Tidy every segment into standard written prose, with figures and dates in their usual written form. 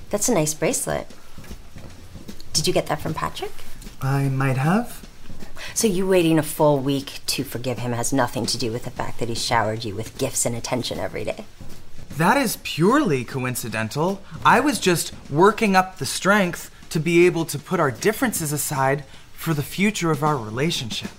That's a nice bracelet. Did you get that from Patrick? I might have. So you waiting a full week to forgive him has nothing to do with the fact that he showered you with gifts and attention every day. That is purely coincidental. I was just working up the strength to be able to put our differences aside for the future of our relationship.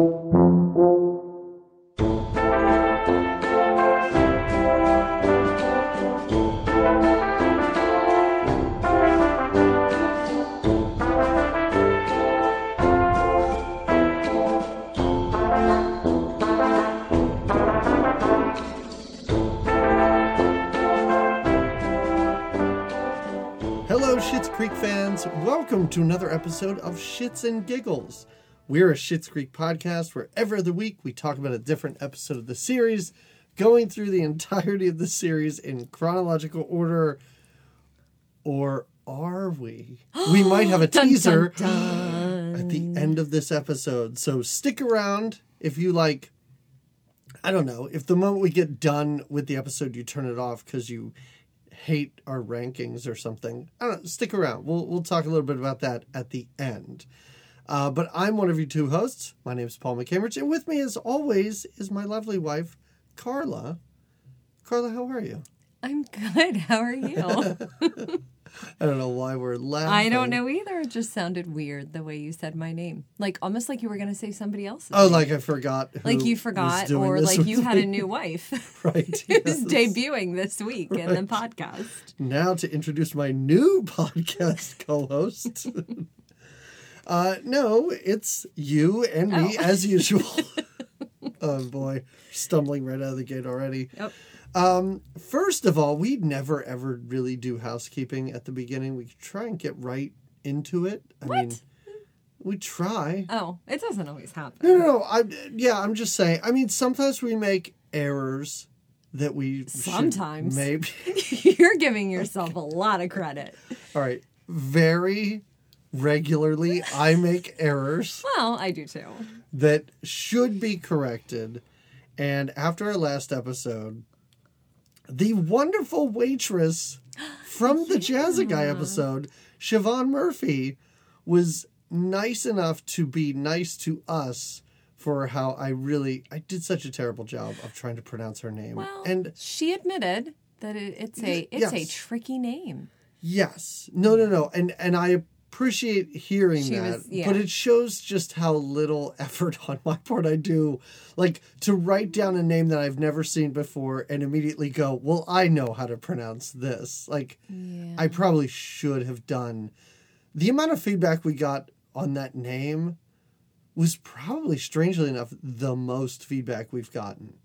Hello, Schitt's Creek fans. Welcome to another episode of Shits and Giggles. We're a Schitt's Creek podcast where every other week we talk about a different episode of the series, going through the entirety of the series in chronological order. Or are we? We might have a teaser dun, dun. at the end of this episode. So stick around if you like, I don't know, if the moment we get done with the episode you turn it off because you hate our rankings or something. I don't know, stick around. We'll talk a little bit about that at the end. But I'm one of your two hosts. My name is Paul McCambridge, and with me, as always, is my lovely wife, Carla. Carla, how are you? I'm good. How are you? I don't know why we're laughing. I don't know either. It just sounded weird the way you said my name. Like, almost like you were going to say somebody else's Oh, name. like I forgot who Like you was forgot, doing or this like with you had a me. new wife. Right. Who's yes. debuting this week in the podcast. Now to introduce my new podcast co-host. No, it's you and me as usual. Oh boy, stumbling right out of the gate already. Yep. First of all, we never ever really do housekeeping at the beginning. We try and get right into it. I mean, we try. Oh, it doesn't always happen. No. I'm just saying. I mean, sometimes we make errors that we Sometimes. maybe. You're giving yourself a lot of credit. All right. Very regularly, I make errors Well, I do too. that should be corrected. And after our last episode, the wonderful waitress from the Jazza Guy episode, Siobhan Murphy, was nice enough to be nice to us for how I did such a terrible job of trying to pronounce her name. Well, And she admitted that it's a Yes. tricky name. yes, no. And I appreciate hearing She that, was- yeah. but it shows just how little effort on my part I do, like, to write down a name that I've never seen before and immediately go, well, I know how to pronounce this. Like, Yeah. I probably should have done. The amount of feedback we got on that name was probably, strangely enough, the most feedback we've gotten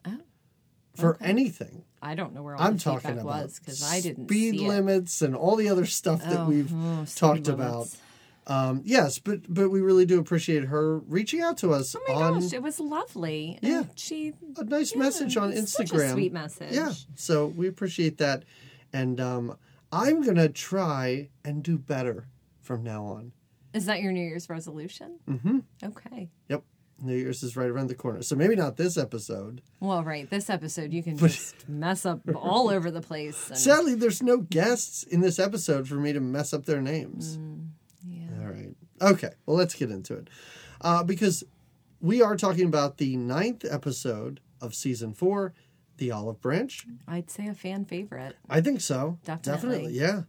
for anything. I don't know where all I'm the talking feedback about was because I didn't speed see limits and all the other stuff that we've speed talked limits. about. Yes, but we really do appreciate her reaching out to us Oh my on gosh, it was lovely. Yeah. And she a nice message on Instagram. Such a sweet message. Yeah, so we appreciate that, and I'm gonna try and do better from now on. Is that your New Year's resolution? Mm-hmm. Okay. Yep, New Year's is right around the corner, so maybe not this episode. Well, right. This episode, you can just mess up all over the place. And, Sadly, there's no guests in this episode for me to mess up their names. yeah. All right. Okay. Well, let's get into it. Because we are talking about the 9th episode of season 4, The Olive Branch. I'd say a fan favorite. I think so. Definitely. Yeah.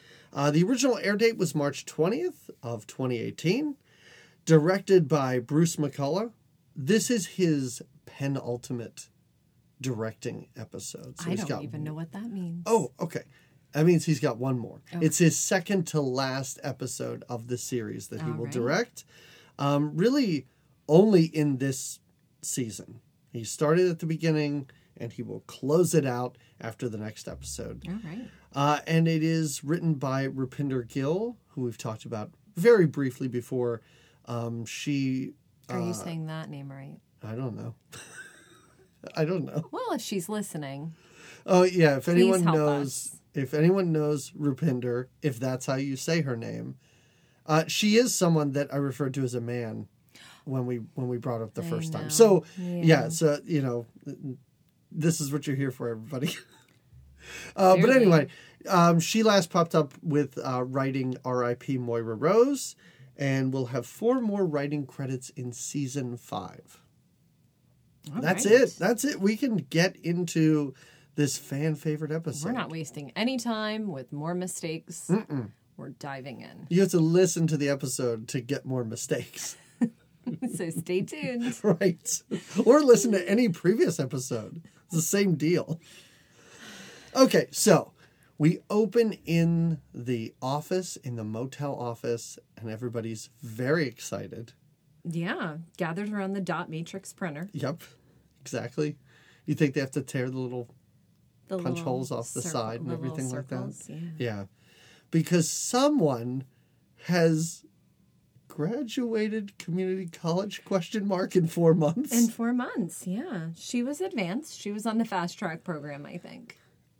The original air date was March 20th of 2018. Directed by Bruce McCullough. This is his penultimate directing episode. So I he's don't even know what that means. Oh, okay. That means he's got one more. Okay. It's his second to last episode of the series that he All will right. direct. Really only in this season. He started at the beginning and he will close it out after the next episode. All right. And it is written by Rupinder Gill, who we've talked about very briefly before. She... Are you saying that name right? I don't know. I don't know. Well, if she's listening. Oh, yeah. If anyone help knows... us. If anyone knows Rupinder, if that's how you say her name, she is someone that I referred to as a man when we brought up the first time. know. So Yeah. so this is what you're here for, everybody. But anyway, she last popped up with writing R.I.P. Moira Rose, and we'll have 4 more writing credits in season 5. That's it. That's it. We can get into this fan favorite episode. We're not wasting any time with more mistakes. We're diving in. You have to listen to the episode to get more mistakes. So stay tuned. Right. Or listen to any previous episode. It's the same deal. Okay, so we open in the office, in the motel office, and everybody's very excited. Yeah, gathered around the dot matrix printer. Yep, exactly. You think they have to tear the little punch little holes off the side and everything like that? Yeah. Because someone has graduated community college in 4 months. In 4 months, yeah. She was advanced. She was on the fast track program, I think.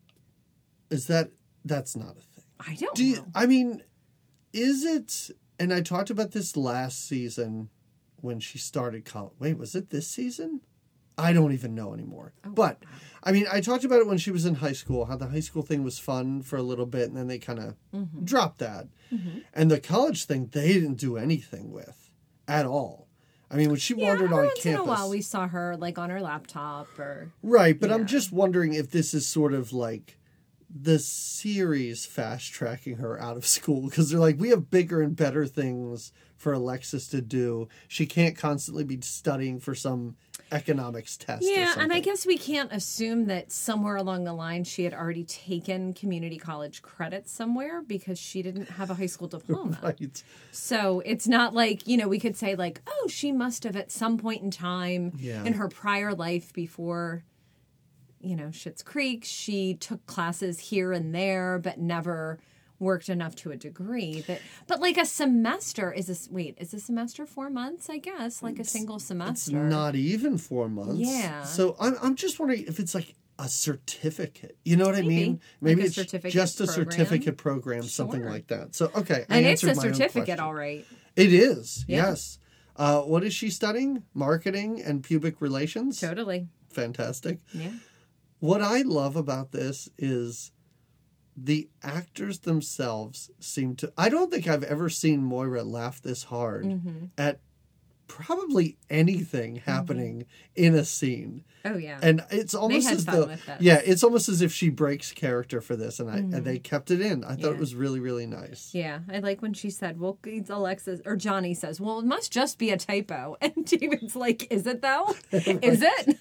That's not a thing. I don't know. I mean, is it, and I talked about this last season when she started college. Wait, was it this season? I don't even know anymore. But, I mean, I talked about it when she was in high school, how the high school thing was fun for a little bit, and then they kind of dropped that. And the college thing, they didn't do anything with at all. I mean, when she wandered on once campus. in a while we saw her, like, on her laptop or... Right, but I'm just wondering if this is sort of like the series fast-tracking her out of school, because they're like, we have bigger and better things for Alexis to do. She can't constantly be studying for some economics test or something. And I guess we can't assume that somewhere along the line she had already taken community college credits somewhere, because she didn't have a high school diploma. Right. So it's not like, we could say like, oh, she must have at some point in time in her prior life before, Schitt's Creek, she took classes here and there, but never worked enough to a degree. But like a semester, is a semester 4 months, I guess? Like a single semester. It's not even 4 months. Yeah. So I'm just wondering if it's like a certificate. You know what I mean? Maybe like it's certificate just a program. certificate program, something like that. So, okay. And it's a answered my own certificate, question. all right. It is, Yeah. yes. What is she studying? Marketing and pubic relations? Totally. Fantastic. Yeah. What I love about this is the actors themselves seem to... I don't think I've ever seen Moira laugh this hard at probably anything happening in a scene. Oh, yeah. And it's almost had as fun though... with this. Yeah, it's almost as if she breaks character for this, and they kept it in. I thought Yeah. it was really, really nice. Yeah, I like when she said, well, it's Alexis, or Johnny says, well, it must just be a typo. And David's like, is it though? Is it?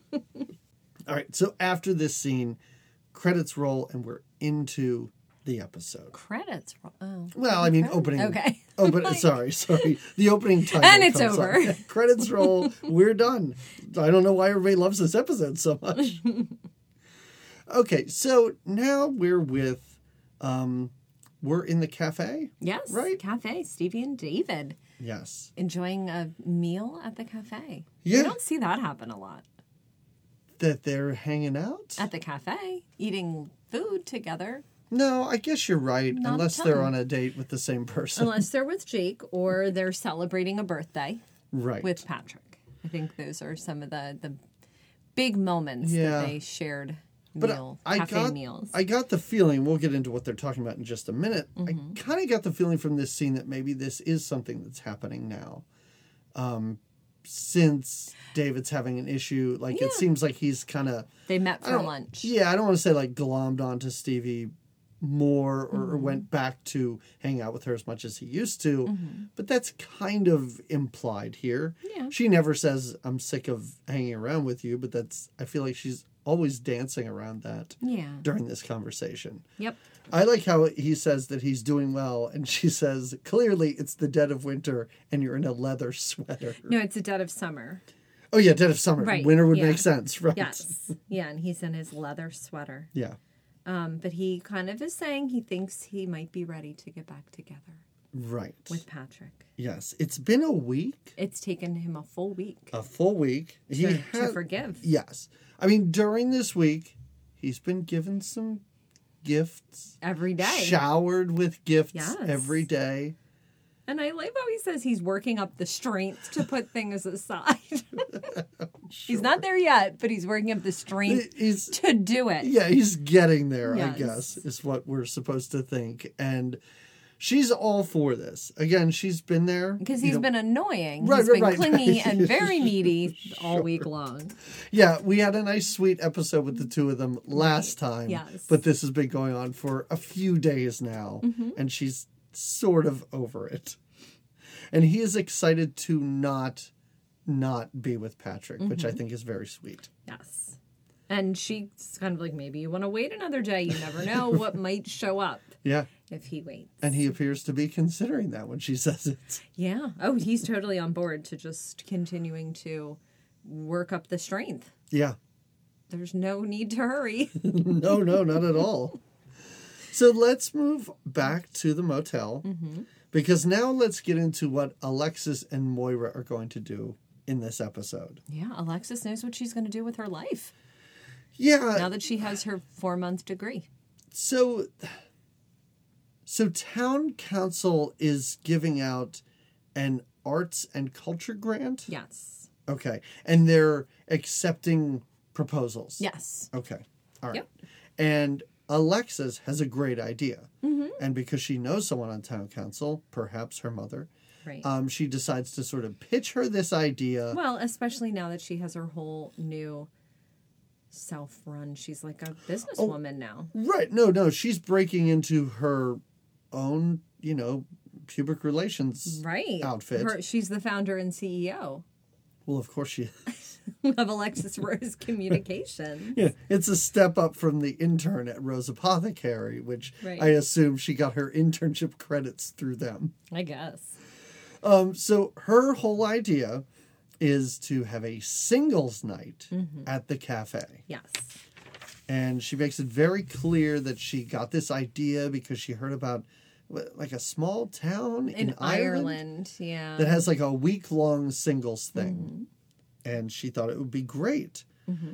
All right, so after this scene, credits roll, and we're into the episode. Credits. Oh. Well, I mean, opening. Okay. Sorry. The opening title. And it's comes over. up. Credits roll. We're done. I don't know why everybody loves this episode so much. Okay, so now we're with, we're in the cafe. Yes. Right? Cafe. Stevie and David Yes. enjoying a meal at the cafe. Yeah. You don't see that happen a lot. That they're hanging out? At the cafe, eating food together. No, I guess you're right. Not a Unless ton. they're on a date with the same person. Unless they're with Jake or they're celebrating a birthday Right. with Patrick. I think those are some of the big moments Yeah. that they shared But cafe meals. I got the feeling, we'll get into what they're talking about in just a minute. I kind of got the feeling from this scene that maybe this is something that's happening now. Since David's having an issue, like it seems like he's kind of... They met for lunch. Yeah, I don't want to say like glommed onto Stevie more or went back to hang out with her as much as he used to. But that's kind of implied here. Yeah. She never says, I'm sick of hanging around with you, but I feel like she's always dancing around that during this conversation. Yep. I like how he says that he's doing well, and she says, clearly it's the dead of winter and you're in a leather sweater. No, it's the dead of summer. Oh, yeah, dead of summer. Right, Winter would yeah. make sense, right? Yes. Yeah, and he's in his leather sweater. Yeah. But he kind of is saying he thinks he might be ready to get back together Right. with Patrick. Yes. It's been a week. It's taken him a full week A full week. to forgive. Yes. I mean, during this week, he's been given some gifts. Every day. Showered with gifts Yes. every day. And I like how he says he's working up the strength to put things aside. He's not there yet, but he's working up the strength to do it. Yeah, he's getting there, Yes. I guess, is what we're supposed to think. And she's all for this. Again, she's been there. Because he's been annoying. Right, He's been right. clingy and very needy all week long. Yeah, we had a nice, sweet episode with the two of them last time. Yes. But this has been going on for a few days now. And she's sort of over it. And he is excited to not be with Patrick, which I think is very sweet. Yes. And she's kind of like, maybe you want to wait another day. You never know what might show up Yeah. if he waits. And he appears to be considering that when she says it. Yeah. Oh, he's totally on board to just continuing to work up the strength. Yeah. There's no need to hurry. No, not at all. So let's move back to the motel. Because now let's get into what Alexis and Moira are going to do in this episode. Yeah, Alexis knows what she's going to do with her life Yeah. now that she has her 4-month degree. So town council is giving out an arts and culture grant? Yes. Okay. And they're accepting proposals? Yes. Okay. All right. Yep. And Alexis has a great idea. And because she knows someone on town council, perhaps her mother, Right. she decides to sort of pitch her this idea. Well, especially now that she has her whole new self-run. She's like a businesswoman now. Right. No. She's breaking into her own, pubic relations Right. outfit. She's the founder and CEO Well, of course she is. of Alexis Rose Communications. Yeah, it's a step up from the intern at Rose Apothecary, which Right. I assume she got her internship credits through them. I guess. So her whole idea is to have a singles night at the cafe. Yes. And she makes it very clear that she got this idea because she heard about like a small town in Ireland yeah. that has like a week-long singles thing. And she thought it would be great.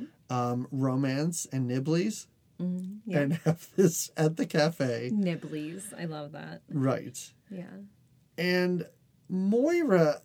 Romance and nibblies. Yeah. And have this at the cafe. Nibblies. I love that. Right. Yeah. And Moira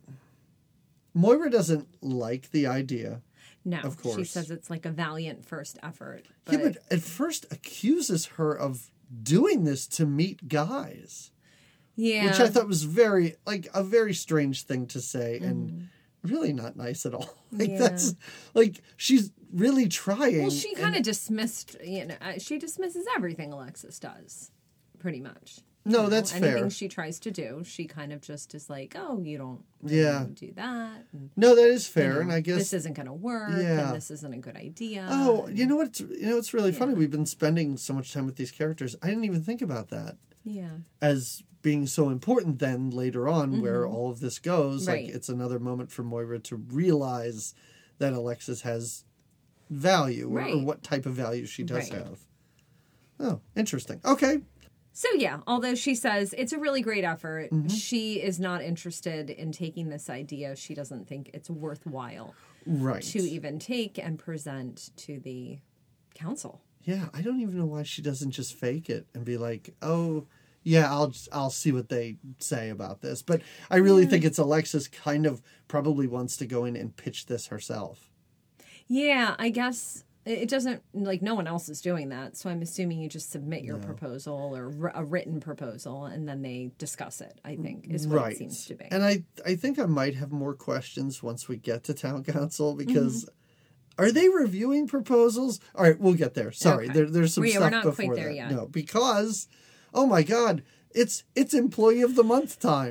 doesn't like the idea. No, Of course. she says it's like a valiant first effort. Yeah, but at first accuses her of doing this to meet guys. yeah. Which I thought was a very strange thing to say and really not nice at all. Yeah. That's like she's really trying. Well, she kind of dismissed, she dismisses everything Alexis does, pretty much. No, that's Anything fair. she tries to do, she kind of just is like, oh, you don't do that. And, No, that is fair, and I guess this isn't going to work, Yeah. and this isn't a good idea. Oh, you know what? It's really funny. We've been spending so much time with these characters. I didn't even think about that Yeah. as being so important. Then later on, where all of this goes, Right. like it's another moment for Moira to realize that Alexis has value, or Right. what type of value she does Right. have. Oh, interesting. Okay. So, yeah, although she says it's a really great effort, Mm-hmm. she is not interested in taking this idea. She doesn't think it's worthwhile Right. to even take and present to the council. Yeah, I don't even know why she doesn't just fake it and be like, "Oh, yeah, I'll see what they say about this." But I really think it's Alexis kind of probably wants to go in and pitch this herself. Yeah, I guess it doesn't, like, no one else is doing that. So I'm assuming you just submit your proposal or a written proposal and then they discuss it, I think, is what it seems to be. And I think I might have more questions once we get to town council because are they reviewing proposals? All right, we'll get there. Sorry, Okay. there's some We're stuff not before quite there that. yet. No, because oh my God, it's Employee of the Month time.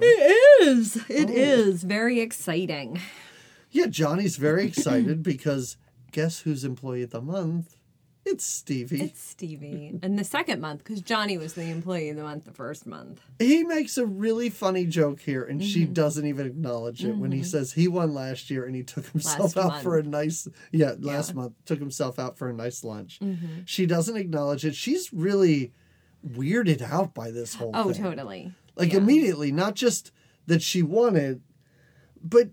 It is very exciting. Yeah, Johnny's very excited because guess who's Employee of the Month? It's Stevie. It's Stevie. And the second month, because Johnny was the employee of the month the first month. He makes a really funny joke here, and she doesn't even acknowledge it when he says he won last year and he took himself Last out month. for a nice last month took himself out for a nice lunch. She doesn't acknowledge it. She's really weirded out by this whole Oh, thing. totally. Like Yeah. immediately, not just that she won it, but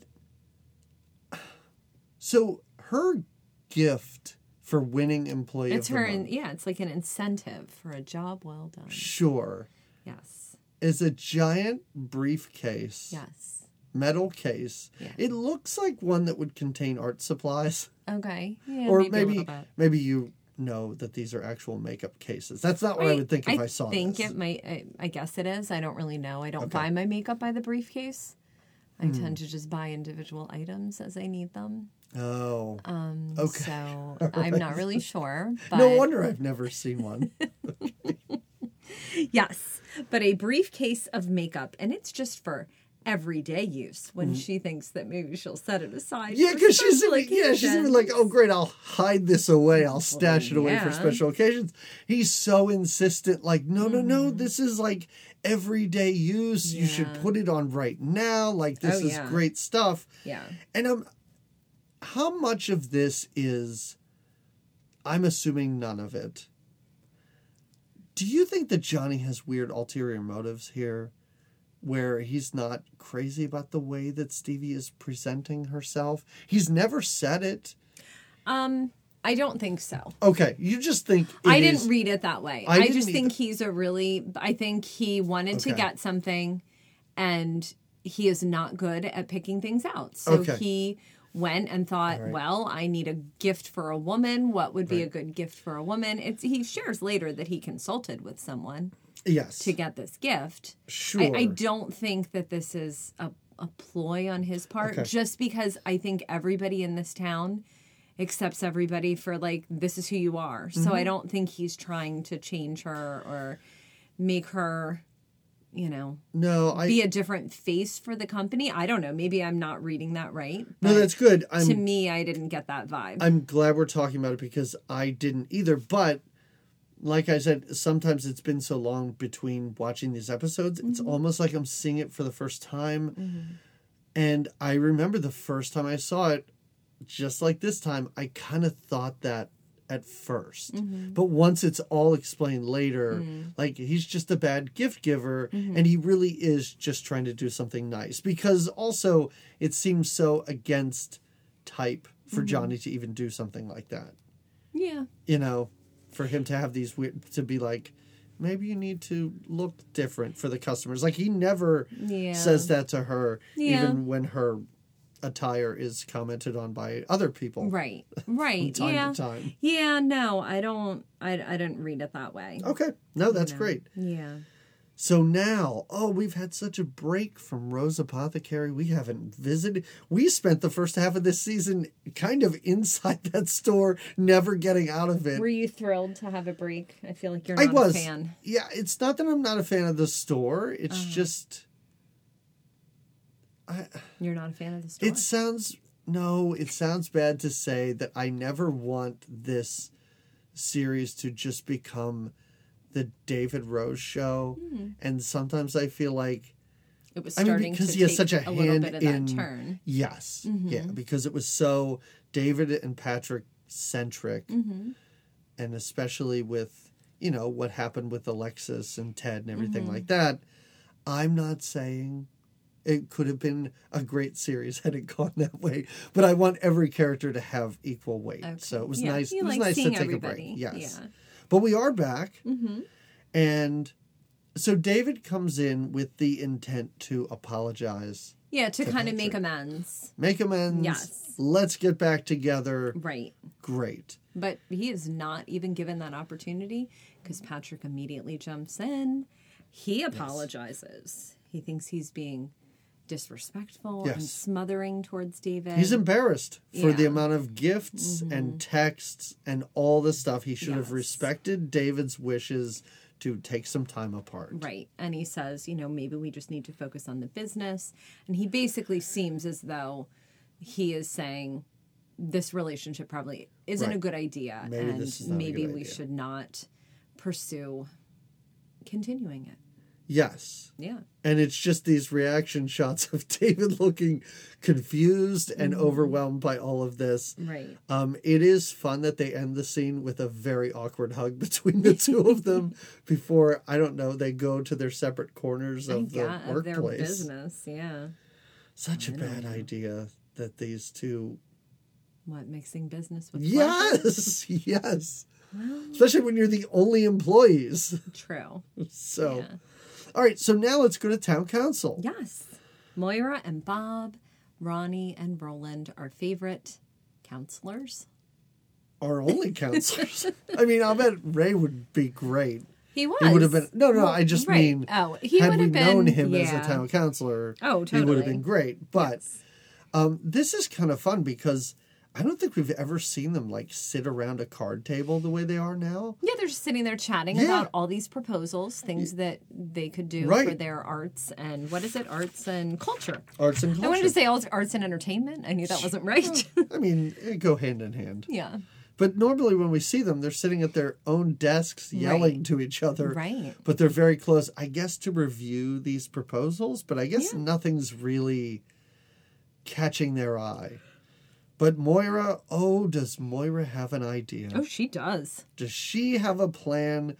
so her gift for winning Employee It's of the her, Month. it's like an incentive for a job well done. Sure. Yes. is a giant briefcase. Yes. Metal case. Yeah. It looks like one that would contain art supplies. Okay. Yeah, Or maybe a little bit. maybe you know that these are actual makeup cases. That's not what I would think if I saw this. I think it might. I guess it is. I don't really know. I don't buy my makeup by the briefcase. I tend to just buy individual items as I need them. Oh. Okay. So All I'm right. not really sure. But No wonder I've never seen one. Yes, but a briefcase of makeup, and it's just for everyday use. When she thinks that maybe she'll set it aside. Yeah, for because she's special she's even occasions. like, oh great, I'll hide this away. I'll stash it away for yeah. special occasions. He's so insistent, like, no, this is like everyday use. You should Yeah. put it on right now. Like this Oh, is yeah. great stuff. Yeah. And how much of this is? I'm assuming none of it. Do you think that Johnny has weird ulterior motives here? Where he's not crazy about the way that Stevie is presenting herself? He's never said it. I don't think so. Okay, you just think I didn't read it that way. I I didn't just think either. I think he wanted to Okay. get something, and he is not good at picking things out. So Okay. he went and thought, All right. well, I need a gift for a woman. What would be a good gift for a woman? He shares later that he consulted with someone Yes. to get this gift. Sure. I don't think that this is a ploy on his part, Okay. just because I think everybody in this town accepts everybody for, like, this is who you are. So Mm-hmm. I don't think he's trying to change her or make her, No, be a different face for the company. I don't know. Maybe I'm not reading that right. no, but that's good. to me, I didn't get that vibe. I'm glad we're talking about it because I didn't either. But like I said, sometimes it's been so long between watching these episodes, it's almost like I'm seeing it for the first time. And I remember the first time I saw it, just like this time, I kind of thought that at first. But once it's all explained later, like he's just a bad gift giver and he really is just trying to do something nice. Because also it seems so against type for Johnny to even do something like that. yeah. For him to have these weird, to be like, maybe you need to look different for the customers. Like he never Yeah. says that to her, Yeah. even when her attire is commented on by other people. Right. From time yeah. to time. Yeah, no, I don't. I didn't read it that way. Okay. No, that's great. Yeah. So now, we've had such a break from Rose Apothecary. We haven't visited. We spent the first half of this season kind of inside that store, never getting out of it. Were you thrilled to have a break? I feel like you're I not was. a fan. Yeah, it's not that I'm not a fan of the store. It's just... You're not a fan of the store? It sounds bad to say that I never want this series to just become the David Rose show. And sometimes I feel like, It was starting because to he has take such a little hand bit of in that turn. Yes. Yeah, because it was so David and Patrick centric. And especially with, what happened with Alexis and Ted and everything like that. I'm not saying it could have been a great series had it gone that way, but I want every character to have equal weight. Okay. So it was Yeah, nice. you It was like nice to seeing take everybody. a break. Yes. Yeah. But we are back. And so David comes in with the intent to apologize. Yeah, to kind of make Patrick. amends. Make amends. Yes. Let's get back together. Right. Great. But he is not even given that opportunity because Patrick immediately jumps in. He apologizes. He thinks he's being disrespectful and Yes. smothering towards David. He's embarrassed for the Yeah. amount of gifts and texts and all the stuff. He should have Yes. respected David's wishes to take some time apart. Right. And he says, maybe we just need to focus on the business. And he basically seems as though he is saying this relationship probably isn't Right. a good idea. Maybe and this is not a maybe good we idea. should not pursue continuing it. Yes. Yeah. And it's just these reaction shots of David looking confused and overwhelmed by all of this. Right. It is fun that they end the scene with a very awkward hug between the two of them before, I don't know, they go to their separate corners of the Of their workplace. business. Yeah. Such a bad idea that these two... What, mixing business with pleasure? Yes! Yes! Especially when you're the only employees. True. So... Yeah. All right, so now let's go to town council. Yes. Moira and Bob, Ronnie and Roland, our favorite counselors. Our only counselors. I mean, I'll bet Ray would be great. He was. He would have been. No, I just right. mean. Oh, he had would we have been, known him as a yeah. town councilor, Oh, he would have totally. been great. But Yes. this is kind of fun because I don't think we've ever seen them like sit around a card table the way they are now. Yeah, they're just sitting there chatting Yeah. about all these proposals, things that they could do Right. for their arts and what is it? Arts and culture. Arts and culture. I wanted to say arts and entertainment. I knew that wasn't right. I mean, it go hand in hand. Yeah. But normally when we see them, they're sitting at their own desks yelling Right. to each other. Right. But they're very close, I guess, to review these proposals. But I guess nothing's really catching their eye. But Moira, does Moira have an idea? Oh, she does. Does she have a plan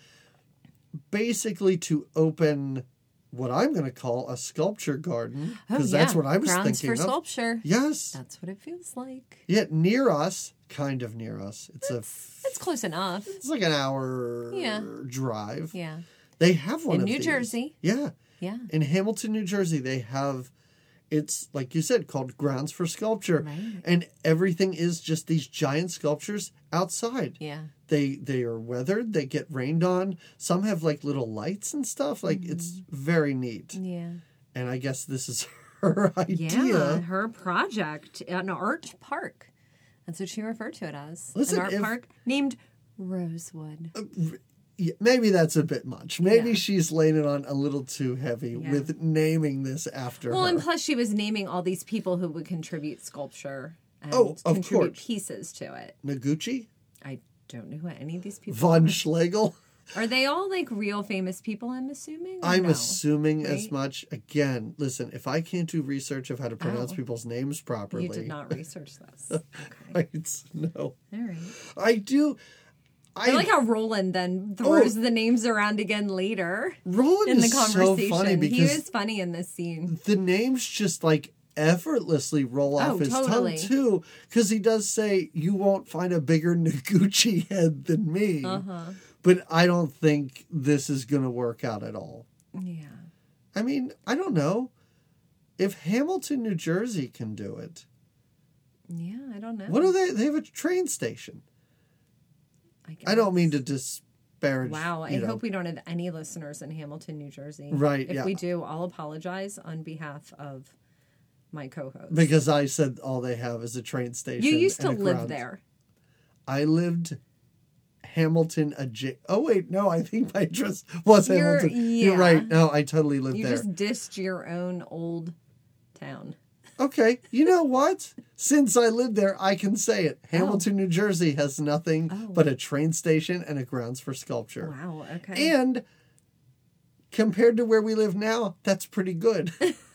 basically to open what I'm going to call a sculpture garden? Because that's what I was Grounds thinking for of. sculpture. Yes. That's what it feels like. Yet near us, kind of near us. It's close enough. It's like an hour drive. Yeah. They have one In of New these. Jersey. Yeah. Yeah. In Hamilton, New Jersey, they have, it's like you said, called Grounds for Sculpture. Right. And everything is just these giant sculptures outside. Yeah. They are weathered, they get rained on. Some have like little lights and stuff. Like it's very neat. Yeah. And I guess this is her idea. Yeah. Her project, an art park. That's what she referred to it as. Listen, an art if- park named Rosewood. Yeah, maybe that's a bit much. Maybe Yeah. she's laying it on a little too heavy with naming this after Well, her. and plus she was naming all these people who would contribute sculpture and Oh, of contribute course. pieces to it. Noguchi? I don't know who any of these people Von are. Schlegel? Are they all like real famous people, I'm assuming? or I'm no? assuming as Right? much. Again, listen, if I can't do research of how to pronounce Oh. people's names properly. You did not research this. Okay. Right? No. All right. I do. I like how Roland then throws the names around again later Roland in the is conversation. so funny He because is funny in this scene. the names just like effortlessly roll off his totally. tongue too. Because he does say, "You won't find a bigger Noguchi head than me." Uh-huh. But I don't think this is going to work out at all. Yeah. I mean, I don't know. If Hamilton, New Jersey can do it, Yeah, I don't know. what do they? They have a train station. I don't mean to disparage. Wow, I you know. hope we don't have any listeners in Hamilton, New Jersey. Right, If yeah. we do, I'll apologize on behalf of my co-host. Because I said all they have is a train station. you used to and a live ground. there. I lived Hamilton. Oh wait, no, I think my address was Hamilton. You're yeah. right. No, I totally lived You there. just dissed your own old town. Okay, you know what? Since I lived there, I can say it. Hamilton, New Jersey has nothing but a train station and a grounds for sculpture. Wow, okay. And compared to where we live now, that's pretty good.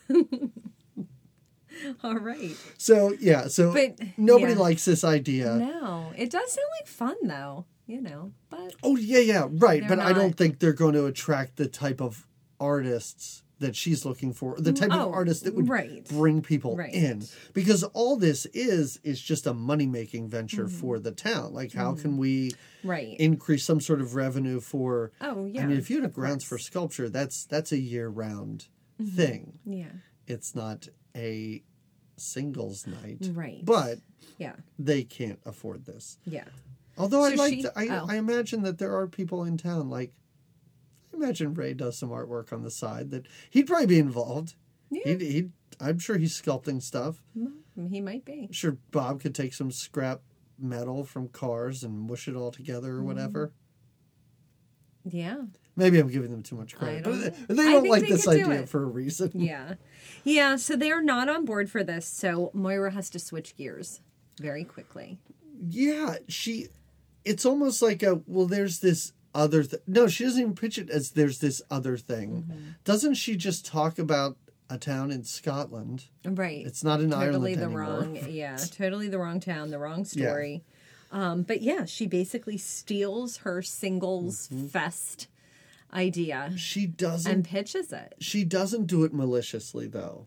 All right. So, yeah, But, nobody yeah. likes this idea. No, it does sound like fun, though, but... Oh, yeah, right. They're But I don't not- think they're going to attract the type of artists that she's looking for, the type of artist that would right. bring people Right. in. Because all this is just a money-making venture for the town. Like, how can we Right. increase some sort of revenue for... Oh, yeah. I mean, if you had a of grounds for course. sculpture, that's a year-round thing. Yeah. It's not a singles night. Right. But Yeah. they can't afford this. Yeah. Although So I imagine that there are people in town, like, I imagine Ray does some artwork on the side that he'd probably be involved. Yeah. I'm sure he's sculpting stuff. He might be. I'm sure Bob could take some scrap metal from cars and mush it all together or whatever. Yeah. Maybe I'm giving them too much credit. I don't But they I don't think like they this could do idea it. for a reason. Yeah. Yeah, so they're not on board for this, so Moira has to switch gears very quickly. Yeah, it's almost like there's this other thing. No, she doesn't even pitch it as there's this other thing. Doesn't she just talk about a town in Scotland? Right. It's not in totally Ireland the anymore. totally the wrong town, the wrong story. But yeah, she basically steals her singles fest idea She and doesn't pitches it. She doesn't do it maliciously, though,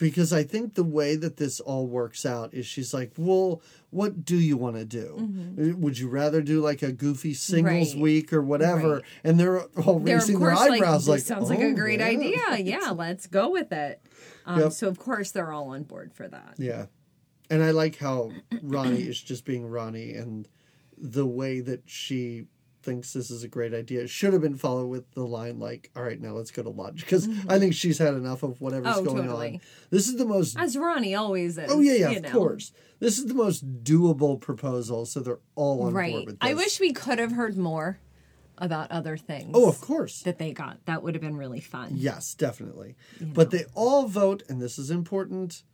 Because I think the way that this all works out is she's like, well, what do you want to do? Would you rather do like a goofy singles week or whatever? Right. And they're all raising their eyebrows this sounds like a great idea. Yeah, let's go with it. So, of course, they're all on board for that. Yeah. And I like how Ronnie is just being Ronnie, and the way that she thinks this is a great idea should have been followed with the line like, all right, now let's go to lunch. Because I think she's had enough of whatever's going on. This is the most... As Ronnie always is. Oh, yeah, of course. This is the most doable proposal, so they're all on board with this. I wish we could have heard more about other things. Oh, of course. That they got. That would have been really fun. Yes, definitely. But they all vote, and this is important,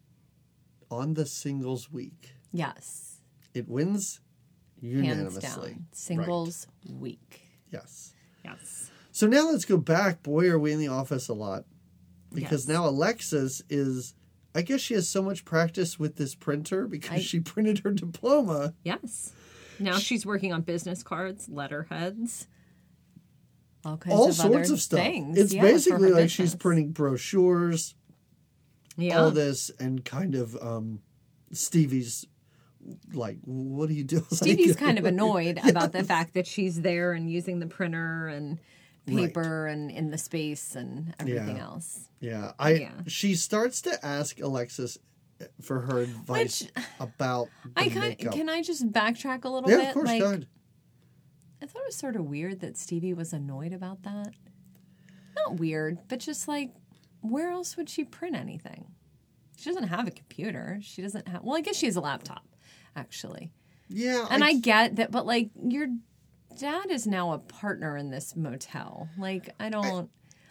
on the singles week. Yes. It wins unanimously. Hands down. Singles week. Yes. Yes. So now let's go back. Boy, are we in the office a lot. Because now Alexis is... I guess she has so much practice with this printer because she printed her diploma. Yes. Now she's working on business cards, letterheads, all sorts of stuff. Things. It's basically like she's printing brochures, all this, and kind of Stevie's like, what do you do? Stevie's kind of annoyed about the fact that she's there and using the printer and paper and in the space and everything else. Yeah. She starts to ask Alexis for her advice about the makeup. Can I just backtrack a little bit? Yeah, of course, go ahead. I thought it was sort of weird that Stevie was annoyed about that. Not weird, but just like, where else would she print anything? She doesn't have a computer. She doesn't have... Well, I guess she has a laptop, actually. Yeah. And I get that, but like, your dad is now a partner in this motel. Like, I don't know.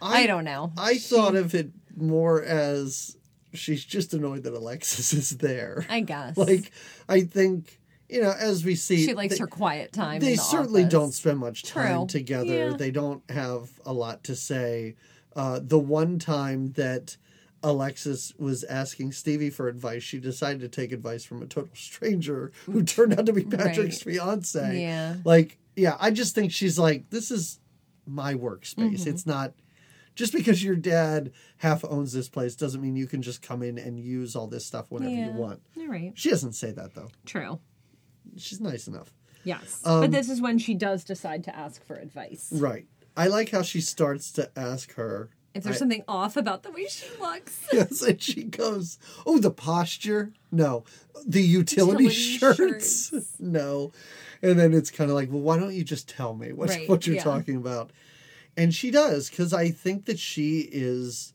I thought of it more as she's just annoyed that Alexis is there. I guess. Like, I think, as we see... She likes her quiet time They in the certainly office. don't spend much time together. Yeah. They don't have a lot to say. The one time that Alexis was asking Stevie for advice, she decided to take advice from a total stranger who turned out to be Patrick's fiance. Yeah. Like, I just think she's like, this is my workspace. It's not... Just because your dad half owns this place doesn't mean you can just come in and use all this stuff whenever you want. You're right. She doesn't say that, though. True. She's nice enough. Yes. But this is when she does decide to ask for advice. Right. I like how she starts to ask her... If there's something off about the way she looks. Yes, and she goes, oh, the posture? No. The utility shirts? No. And then it's kind of like, well, why don't you just tell me what you're talking about? And she does, because I think that she's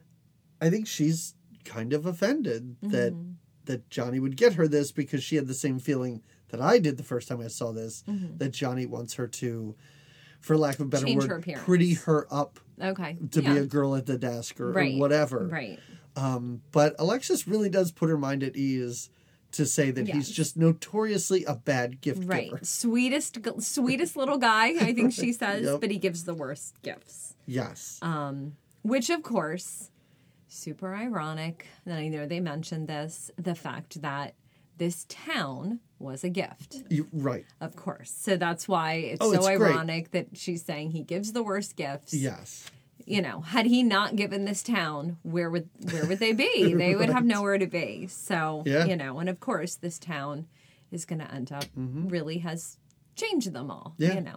kind of offended that Johnny would get her this, because she had the same feeling that I did the first time I saw this, that Johnny wants her to, for lack of a better word, pretty her up to be a girl at the desk or whatever. Right. But Alexis really does put her mind at ease to say that he's just notoriously a bad gift giver. Sweetest little guy, I think she says, but he gives the worst gifts. Yes. Which, of course, super ironic. And I know they mentioned this, the fact that this town was a gift. Right. Of course. So that's why it's ironic that she's saying he gives the worst gifts. Yes. Had he not given this town, where would they be? They would have nowhere to be. So, and of course, this town is going to end up really has changed them all,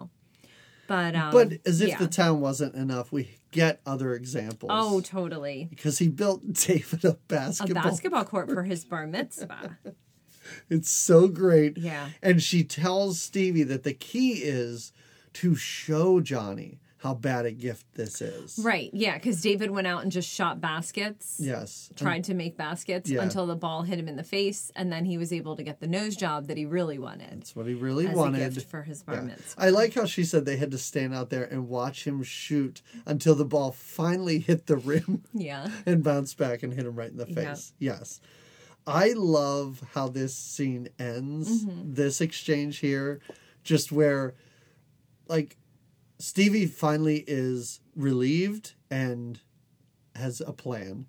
But as if the town wasn't enough, we get other examples. Oh, totally. Because he built David a basketball court for his bar mitzvah. It's so great. Yeah. And she tells Stevie that the key is to show Johnny how bad a gift this is. Right, yeah, because David went out and just shot baskets. Yes. Tried to make baskets until the ball hit him in the face, and then he was able to get the nose job that he really wanted. That's what he really wanted. As a gift for his bar mitzvah. I like how she said they had to stand out there and watch him shoot until the ball finally hit the rim. Yeah. And bounced back and hit him right in the face. Yeah. Yes. I love how this scene ends, this exchange here, just where, like, Stevie finally is relieved and has a plan.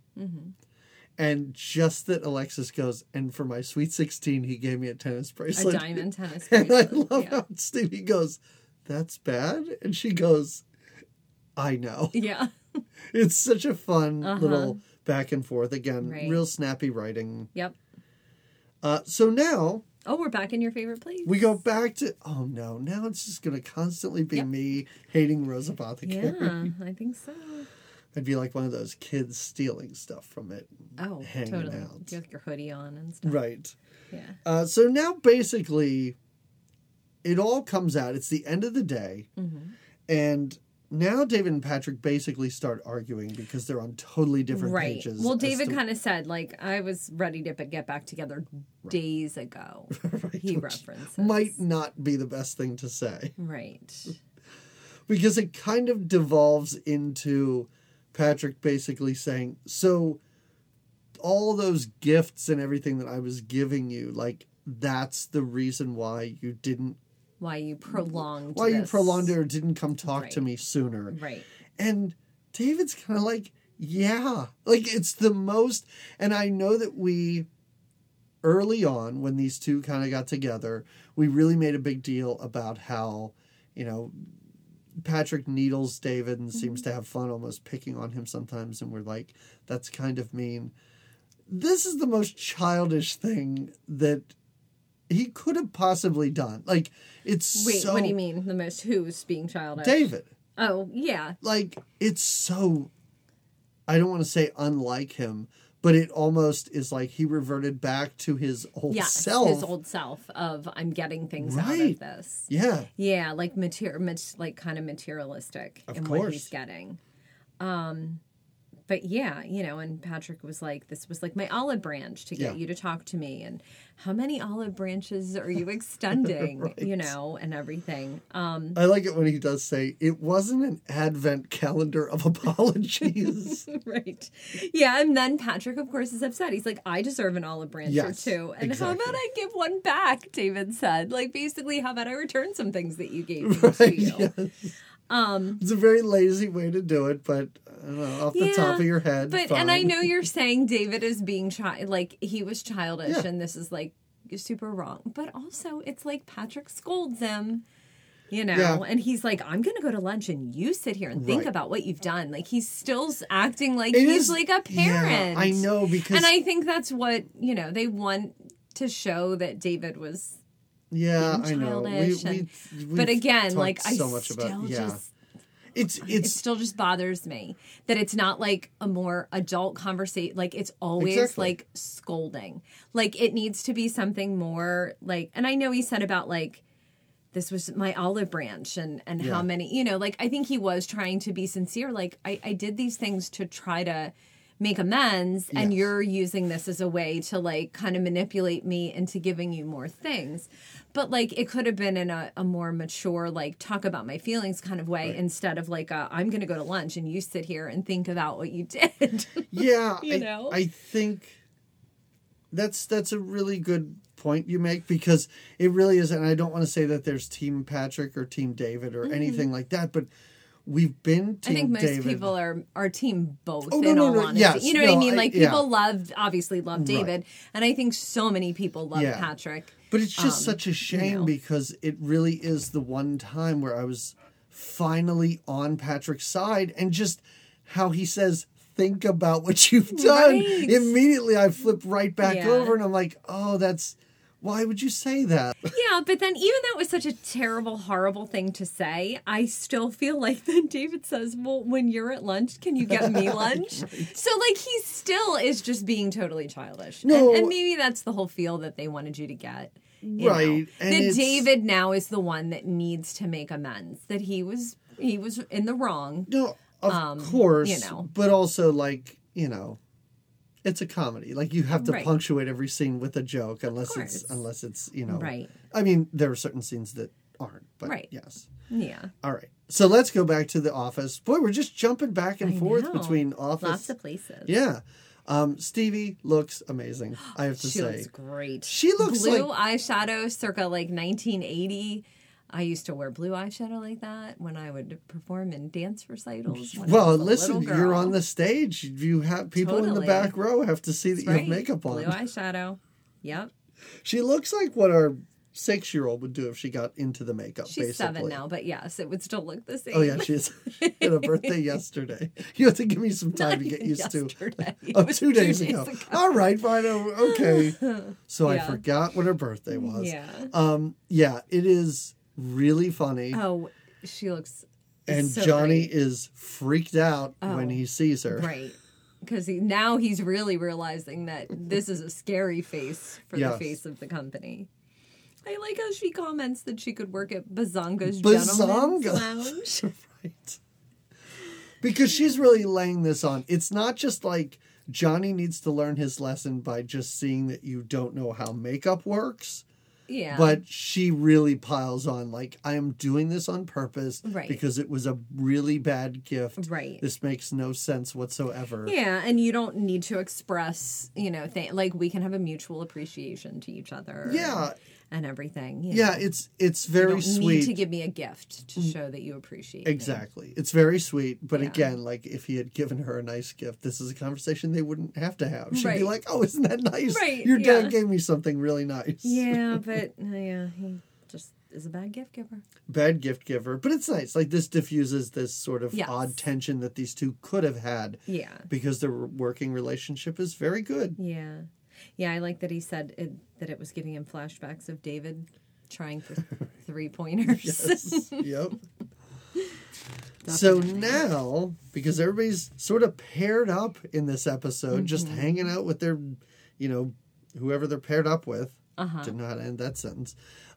And just that Alexis goes, and for my Sweet 16, he gave me a tennis bracelet. A diamond tennis bracelet. And I love how Stevie goes, that's bad? And she goes, I know. Yeah. It's such a fun little back and forth. Again, Right. real snappy writing. Yep. So now Oh, we're back in your favorite place. we go back to, oh no, now it's just going to constantly be Yep. me hating Rose Apothecary. Yeah, I think so. I'd be like one of those kids stealing stuff from it. Oh, Hanging totally. out. You have your hoodie on and stuff. Right. Yeah. So now basically it all comes out. It's the end of the day. Mm-hmm. And now David and Patrick basically start arguing because they're on totally different Right. pages. Well, as David to- kind of said, like, I was ready to get back together days ago. Right, He which references. might not be the best thing to say. Right. Because it kind of devolves into Patrick basically saying, so all those gifts and everything that I was giving you, like, that's the reason why you didn't, Why you prolonged why you this. prolonged it or didn't come talk to Right. me sooner. Right. And David's kind of like, yeah, like it's the most, and I know that we, early on when these two kind of got together, we really made a big deal about how, you know, Patrick needles David and seems to have fun almost picking on him sometimes, and we're like, that's kind of mean. This is the most childish thing that he could have possibly done. Like, it's Wait, so... what do you mean? The most who's being childish? David. Oh, yeah. Like, it's so... I don't want to say unlike him, but it almost is like he reverted back to his old Yes, self. his old self of I'm getting things out Right. of this. Yeah. Yeah, like like kind of materialistic Of in what course. he's getting. But yeah, you know, and Patrick was like, this was like my olive branch to get Yeah. you to talk to me. And how many olive branches are you extending, Right. you know, and everything. I like it when he does say, it wasn't an advent calendar of apologies. Right. Yeah. And then Patrick, of course, is upset. He's like, I deserve an olive branch Yes, or two. And how exactly. about I give one back? David said. Like, basically, how about I return some things that you gave me Right, to you? yes. It's a very lazy way to do it, but I don't know, off the top of your head. But fine. and I know you're saying David is being like he was childish, Yeah. and this is like super wrong. But also, it's like Patrick scolds him, you know, Yeah. and he's like, "I'm going to go to lunch, and you sit here and think Right. about what you've done." Like he's still acting like It he's is- like a yeah, parent. I know, because... and I think that's what they want to show that David was. Yeah, being I know. childish We've But again, talked like I so much still about, yeah. just. It It still just bothers me that it's not like a more adult conversation. Like it's always Exactly. like scolding. Like it needs to be something more like, and I know he said about like, this was my olive branch and Yeah. how many, like, I think he was trying to be sincere. Like I did these things to try to make amends and Yes. you're using this as a way to like kind of manipulate me into giving you more things. But like it could have been in a more mature, like talk about my feelings kind of way Right. instead of like I'm going to go to lunch and you sit here and think about what you did. Yeah, You know? I think that's a really good point you make, because it really is, and I don't want to say that there's Team Patrick or Team David or anything like that, but we've been Team I think most David. people are team both. Oh, in no, all no, honesty, yes, you know what I no, mean. Like people yeah. obviously love David, and I think so many people love Yeah. Patrick. But it's just such a shame know. because it really is the one time where I was finally on Patrick's side, and just how he says, think about what you've done. Right. Immediately I flip right back Yeah. over and I'm like, oh, why would you say that? Yeah, but then even that was such a terrible, horrible thing to say. I still feel like then David says, well, when you're at lunch, can you get me lunch? So like he still is just being totally childish. No. And maybe that's the whole feel that they wanted you to get. you Right, know. and That it's- David now is the one that needs to make amends. That he was in the wrong. No, of course, but also like, it's a comedy. Like you have to Right. punctuate every scene with a joke unless course. it's Right. I mean, there are certain scenes that aren't, but Right. yes. Yeah. All right. So let's go back to The Office. Boy, we're just jumping back and I forth know. between Office. Lots of places. Yeah. Stevie looks amazing, I have to She say. looks great. She looks blue like- eyeshadow circa like 1980. I used to wear blue eyeshadow like that when I would perform in dance recitals. when I Well, was a listen, little you're girl. on the stage. You have people in the Totally. back row have to see that That's you have right. makeup on. Blue eyeshadow. Yep. She looks like what our 6-year-old would do if she got into the makeup. She's basically. 7 now, but yes, it would still look the same. Oh yeah, she had a birthday yesterday. You have to give me some time to get used to. Oh, 2 days ago. All right, fine. Okay. So I forgot what her birthday was. Yeah. It is really funny. Oh, she looks. And so Johnny great. is freaked out when he sees her. Right. Because now he's really realizing that this is a scary face for the face of the company. I like how she comments that she could work at Bazonga's Gentleman's Lounge. Right. Because she's really laying this on. It's not just like Johnny needs to learn his lesson by just seeing that you don't know how makeup works. Yeah. But she really piles on, like, I am doing this on purpose because it was a really bad gift. Right. This makes no sense whatsoever. Yeah, and you don't need to express, like we can have a mutual appreciation to each other. Yeah. And everything. Yeah, it's very you don't sweet. Need to give me a gift to show that you appreciate me. Exactly. It's very sweet. But again, like if he had given her a nice gift, this is a conversation they wouldn't have to have. She'd be like, oh, isn't that nice? Right. Your dad gave me something really nice. Yeah, but he just is a bad gift giver. Bad gift giver. But it's nice. Like this diffuses this sort of odd tension that these two could have had. Yeah. Because their working relationship is very good. Yeah. Yeah, I like that he said that it was giving him flashbacks of David trying for 3-pointers. Yes. Yep. So now, because everybody's sort of paired up in this episode, just hanging out with their, whoever they're paired up with. Didn't know how to end that sentence.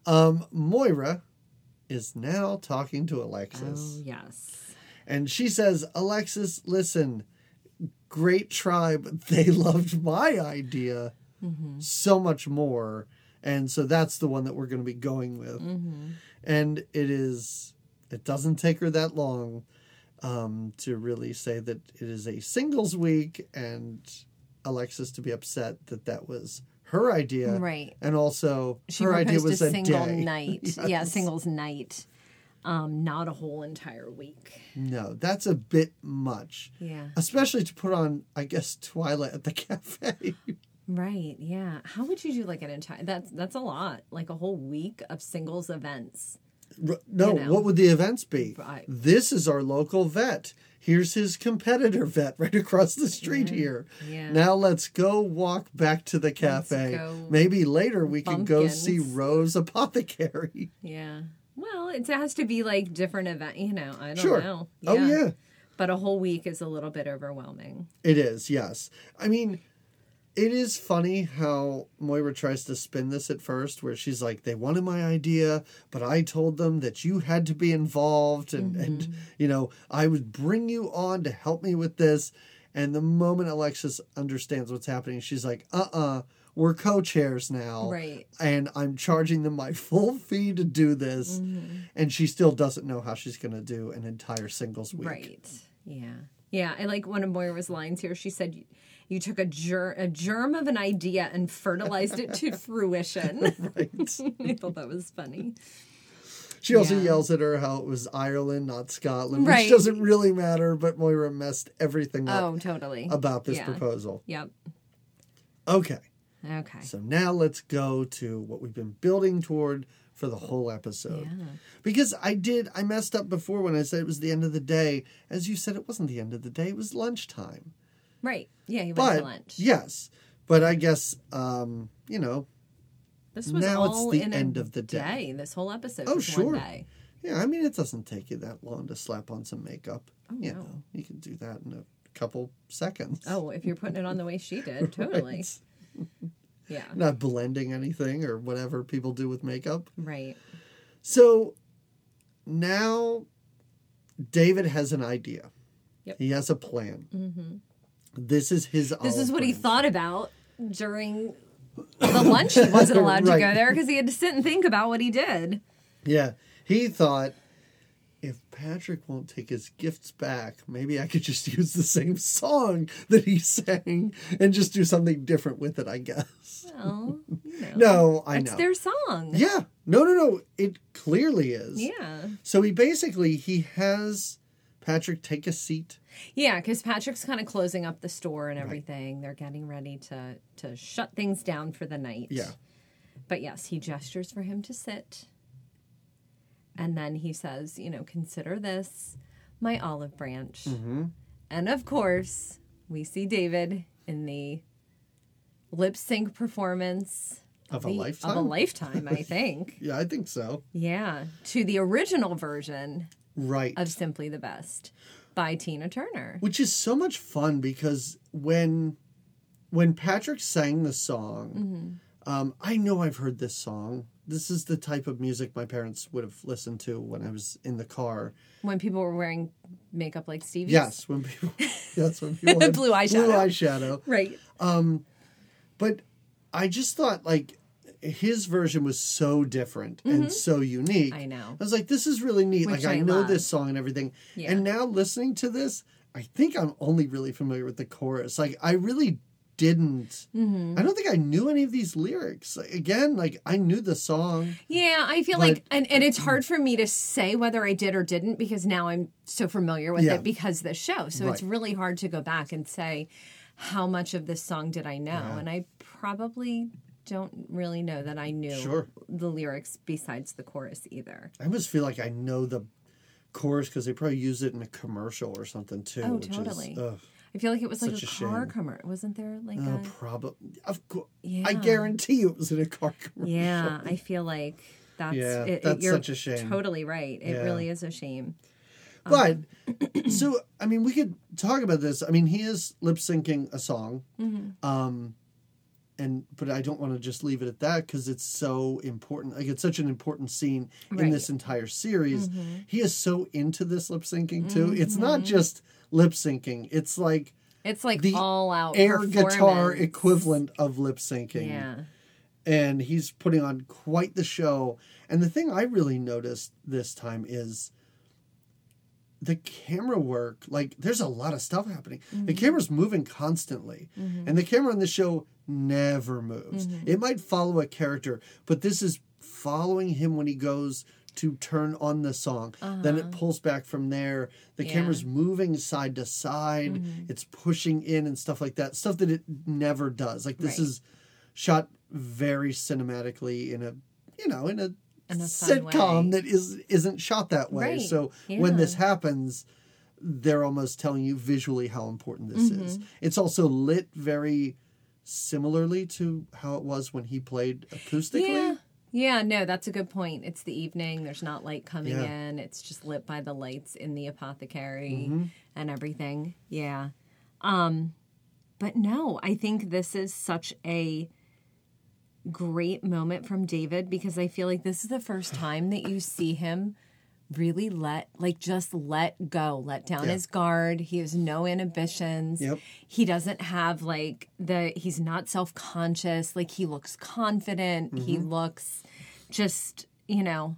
Moira is now talking to Alexis. Oh, yes. And she says, Alexis, listen, great try, but they loved my idea so much more. And so that's the one that we're going to be going with. And it doesn't take her that long to really say that it is a singles week and Alexis to be upset that was her idea. Right. And also she her idea was a a single day. night. Yes. Yeah, singles night. Not a whole entire week. No, that's a bit much. Yeah. Especially to put on, I guess, Twilight at the cafe. Right, yeah. How would you do like an entire... That's a lot. Like a whole week of singles events. No, what would the events be? Right. This is our local vet. Here's his competitor vet right across the street here. Yeah. Now let's go walk back to the cafe. Maybe later we can go see Rose Apothecary. Yeah. Well, it has to be like different event, I don't know. Yeah. Oh, yeah. But a whole week is a little bit overwhelming. It is, yes. I mean, it is funny how Moira tries to spin this at first, where she's like, they wanted my idea, but I told them that you had to be involved and I would bring you on to help me with this. And the moment Alexis understands what's happening, she's like, we're co-chairs now. Right. And I'm charging them my full fee to do this. And she still doesn't know how she's going to do an entire singles week. Right. Yeah. Yeah. I like one of Moira's lines here. She said, you took a germ of an idea and fertilized it to fruition. Right. I thought that was funny. She also yells at her how it was Ireland, not Scotland, right. which doesn't really matter, but Moira messed everything up totally. about this proposal. Yep. Okay. Okay. So now let's go to what we've been building toward for the whole episode. Yeah. Because I messed up before when I said it was the end of the day. As you said, it wasn't the end of the day. It was lunchtime. Right. Yeah, he went to lunch. Yes. But I guess, this was now all it's the in end a of the day. This whole episode Oh, was sure. one day. Yeah, I mean, it doesn't take you that long to slap on some makeup. Oh, you no. know, you can do that in a couple seconds. Oh, if you're putting it on the way she did, totally. Right. Yeah. Not blending anything or whatever people do with makeup. Right. So now David has an idea. Yep. He has a plan. Mm-hmm. This is his This is what plan. he thought about during the lunch. He wasn't allowed to Right. go there because he had to sit and think about what he did. Yeah. He thought, if Patrick won't take his gifts back, maybe I could just use the same song that he sang and just do something different with it, I guess. Well, No, I know. It's their song. Yeah. No. It clearly is. Yeah. So he has Patrick take a seat. Yeah, because Patrick's kind of closing up the store and everything. Right. They're getting ready to shut things down for the night. Yeah. But yes, he gestures for him to sit. And then he says, consider this my olive branch. Mm-hmm. And of course, we see David in the lip sync performance of a lifetime. Of a lifetime, I think. Yeah, I think so. Yeah, to the original version right. of Simply the Best by Tina Turner. Which is so much fun because when Patrick sang the song, I know I've heard this song. This is the type of music my parents would have listened to when I was in the car. When people were wearing makeup like Stevie's? Yes, when people had blue eyeshadow. Right. But I just thought, like, his version was so different and so unique. I know. I was like, this is really neat. Which I know love. this song and everything. Yeah. And now listening to this, I think I'm only really familiar with the chorus. Like, I really didn't. I don't think I knew any of these lyrics. Again, like, I knew the song. Yeah, I feel like, and it's hard for me to say whether I did or didn't because now I'm so familiar with it because of the show. So it's really hard to go back and say how much of this song did I know. Yeah. And I probably don't really know that I knew the lyrics besides the chorus either. I almost feel like I know the chorus because they probably use it in a commercial or something too. Oh, totally. I feel like it was like a car commercial. Wasn't there like a... Probably. Of course. Yeah. I guarantee you it was in a car commercial. Yeah, I feel like that's... you're such a shame. Totally right. It really is a shame. But, so, I mean, we could talk about this. I mean, he is lip-syncing a song. But I don't want to just leave it at that because it's so important. Like, it's such an important scene in this entire series. He is so into this lip-syncing, too. It's not just lip-syncing. It's like the all-out air guitar equivalent of lip-syncing. Yeah. And he's putting on quite the show. And the thing I really noticed this time is the camera work. Like, there's a lot of stuff happening. The camera's moving constantly. And the camera on the show never moves. It might follow a character, but this is following him when he goes to turn on the song. Then it pulls back from there. The camera's moving side to side. It's pushing in and stuff like that. Stuff that it never does. Like, this is shot very cinematically in a sitcom that isn't shot that way. Right. So when this happens, they're almost telling you visually how important this is. It's also lit very similarly to how it was when he played acoustically. Yeah, no, that's a good point. It's the evening. There's not light coming in. It's just lit by the lights in the apothecary and everything. Yeah. But no, I think this is such a great moment from David because I feel like this is the first time that you see him really let go, let down his guard. He has no inhibitions. He doesn't have he's not self-conscious. Like, he looks confident. He looks just, and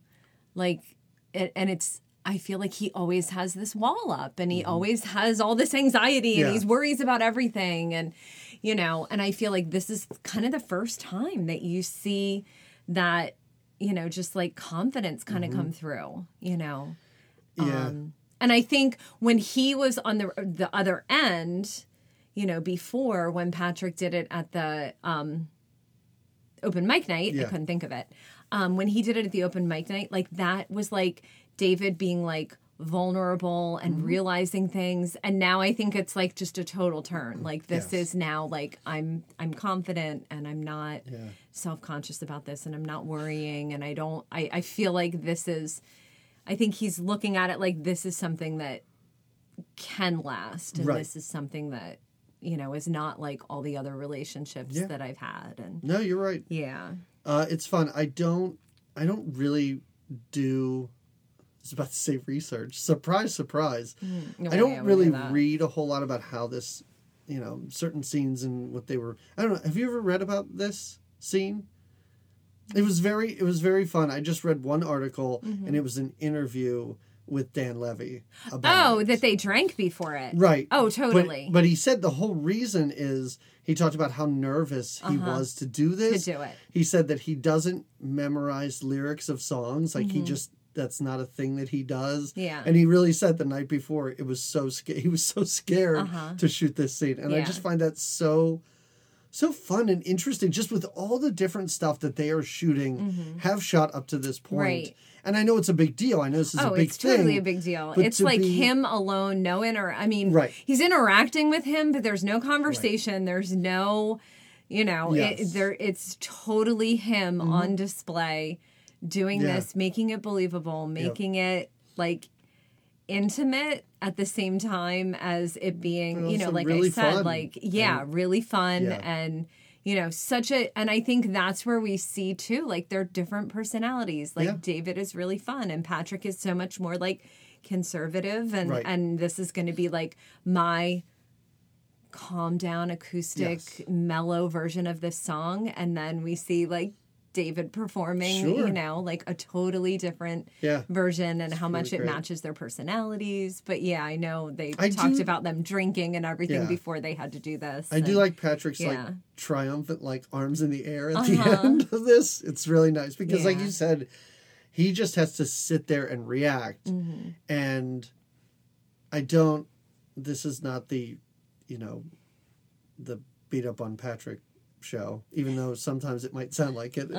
I feel like he always has this wall up and he always has all this anxiety and he worries about everything. And, and I feel like this is kind of the first time that you see that, just like confidence kind of come through, And I think when he was on the other end, before when Patrick did it at the open mic night, I couldn't think of it. When he did it at the open mic night, like that was like David being like vulnerable and realizing things. And now I think it's like just a total turn. Like this is now like I'm confident and I'm not self-conscious about this and I'm not worrying. And I feel like I think he's looking at it like this is something that can last. And this is something that, is not like all the other relationships that I've had. And no, you're right. Yeah. It's fun. I don't really do... I was about to say research. Surprise, surprise. I don't really read a whole lot about how this, certain scenes and what they were. I don't know. Have you ever read about this scene? It was very fun. I just read one article and it was an interview with Dan Levy about that they drank before it. Right. Oh, totally. But he said the whole reason is he talked about how nervous he was to do this. To do it. He said that he doesn't memorize lyrics of songs. Like he just that's not a thing that he does. Yeah. And he really said the night before he was so scared to shoot this scene. And I just find that so so fun and interesting, just with all the different stuff that they are shooting, have shot up to this point. Right. And I know it's a big deal. I know this is a big thing. Oh, it's totally a big deal. It's like him alone, Right. he's interacting with him, but there's no conversation. Right. There's no, it's totally him on display doing this, making it believable, making it like intimate at the same time as it being, like really I said, fun. Like, really fun and, and I think that's where we see too, like they're different personalities. Like David is really fun and Patrick is so much more like conservative and this is going to be like my calm down acoustic mellow version of this song. And then we see like David performing, like a totally different version and how much it matches their personalities. But I know they talked about them drinking and everything before they had to do this. I do like Patrick's like triumphant like arms in the air at the end of this. It's really nice because like you said, he just has to sit there and react. And this is not the, the beat up on Patrick show, even though sometimes it might sound like it.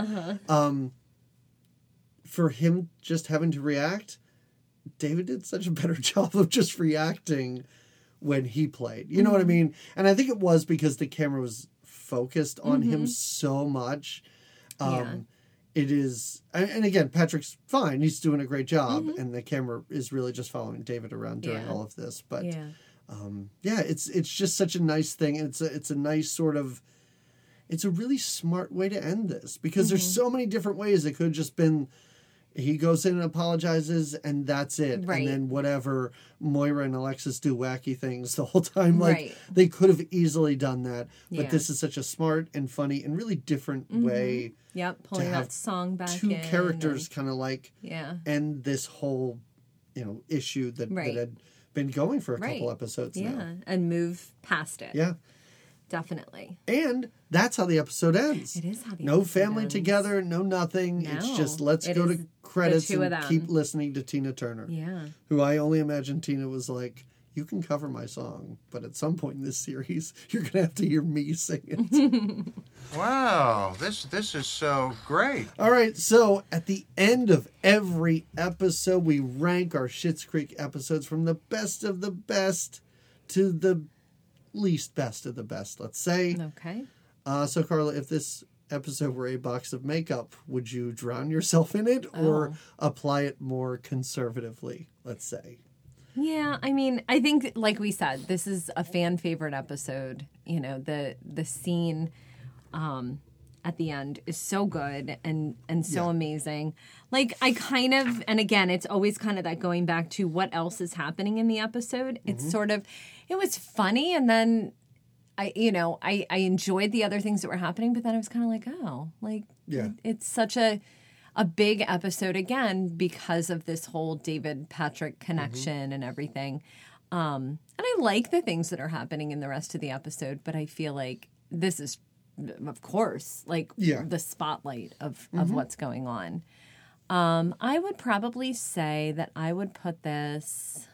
For him just having to react, David did such a better job of just reacting when he played. You know what I mean? And I think it was because the camera was focused on him so much. It is, and again, Patrick's fine. He's doing a great job, and the camera is really just following David around during all of this. But it's just such a nice thing. It's a nice sort of. It's a really smart way to end this because there's so many different ways. It could have just been he goes in and apologizes and that's it. Right. And then whatever, Moira and Alexis do wacky things the whole time. Like they could have easily done that. But this is such a smart and funny and really different way. Yep, pulling that song back in. Two characters kind of like end this whole, issue that had been going for a couple episodes now. Yeah, and move past it. Yeah. Definitely. And that's how the episode ends. It is how the episode ends. No family together, no nothing. No, it's just let's go to credits and keep listening to Tina Turner. Yeah. Who I only imagine Tina was like, you can cover my song, but at some point in this series, you're going to have to hear me sing it. Wow, this is so great. All right, so at the end of every episode, we rank our Schitt's Creek episodes from the best of the best to the least best of the best, let's say. Okay. So, Carla, if this episode were a box of makeup, would you drown yourself in it or apply it more conservatively, let's say? Yeah, I mean, I think, like we said, this is a fan favorite episode. The scene at the end is so good and so amazing. Like, I kind of, and again, it's always kind of that going back to what else is happening in the episode. It's sort of, it was funny, and then I enjoyed the other things that were happening, but then I was kind of like, it's such a big episode again because of this whole David Patrick connection and everything. And I like the things that are happening in the rest of the episode, but I feel like this is, of course, like the spotlight of what's going on. I would probably say that I would put this.